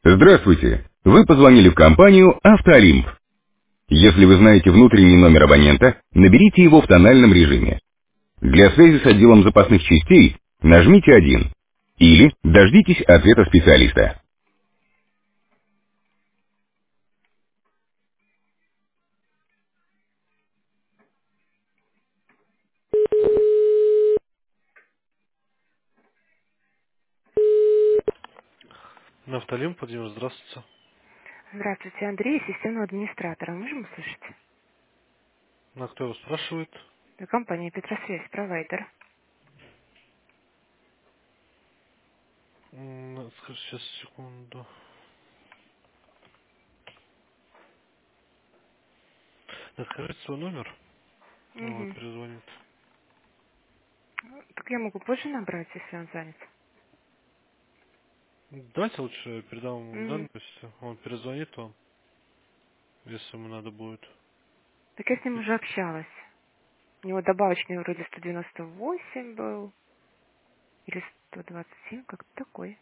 Здравствуйте! Вы позвонили в компанию «Автоолимп». Если вы знаете внутренний номер абонента, наберите его в тональном режиме. Для связи с отделом запасных частей нажмите 1. Или дождитесь ответа специалиста. Нафталин, Владимир, здравствуйте. Здравствуйте, Андрей, системного администратора. Можем услышать? На кто его спрашивает? Это компания Петросвязь, провайдер. Скажи, сейчас, секунду. Скажите свой номер. Вот, Угу. перезвонит. Так я могу позже набрать, если он занят. Давайте лучше я передам ему Угу. данные, то есть он перезвонит вам, если ему надо будет. Так я с ним уже общалась. У него добавочный вроде 198 был. Или 127, как-то такой.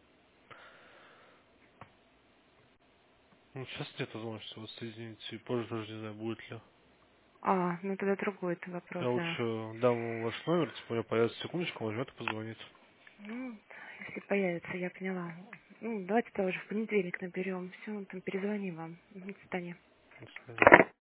Ну, сейчас нет возможности вас соединить, и позже тоже не знаю, будет ли. А, ну тогда другой это вопрос, Я да. лучше дам ему ваш номер, тем более появится секундочку, он возьмет и позвонит. Ну, если появится, я поняла. Ну, давайте тоже в понедельник наберем. Все, там перезвоним вам. До свидания. До свидания.